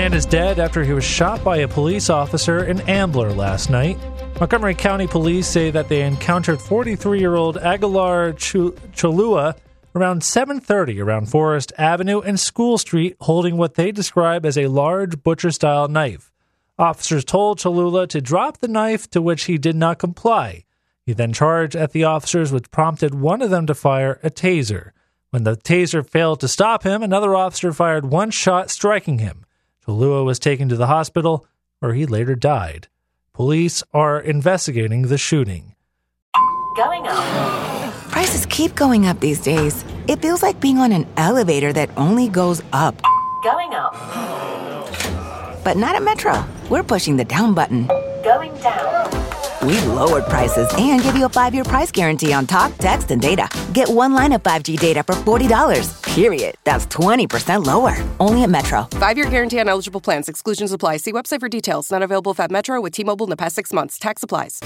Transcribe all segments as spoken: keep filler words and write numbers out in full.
man is dead after he was shot by a police officer in Ambler last night. Montgomery County Police say that they encountered forty-three-year-old Aguilar Ch- Cholua around seven thirty around Forest Avenue and School Street holding what they describe as a large butcher-style knife. Officers told Cholula to drop the knife, to which he did not comply. He then charged at the officers, which prompted one of them to fire a taser. When the taser failed to stop him, another officer fired one shot, striking him. Cholua was taken to the hospital, where he later died. Police are investigating the shooting. Going up. Prices keep going up these days. It feels like being on an elevator that only goes up. Going up. But not at Metro. We're pushing the down button. Going down. We've lowered prices and give you a five-year price guarantee on talk, text, and data. Get one line of five G data for forty dollars. Period. That's twenty percent lower. Only at Metro. Five-year guarantee on eligible plans. Exclusions apply. See website for details. Not available at Metro with T-Mobile in the past six months. Tax applies.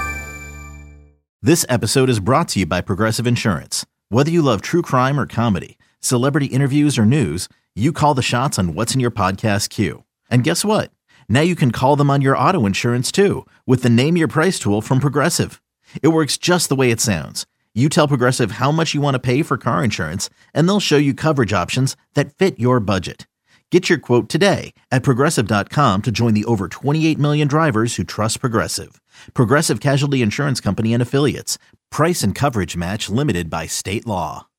This episode is brought to you by Progressive Insurance. Whether you love true crime or comedy, celebrity interviews or news, you call the shots on what's in your podcast queue. And guess what? Now you can call them on your auto insurance too with the Name Your Price tool from Progressive. It works just the way it sounds. You tell Progressive how much you want to pay for car insurance, and they'll show you coverage options that fit your budget. Get your quote today at Progressive dot com to join the over twenty-eight million drivers who trust Progressive. Progressive Casualty Insurance Company and Affiliates. Price and coverage match limited by state law.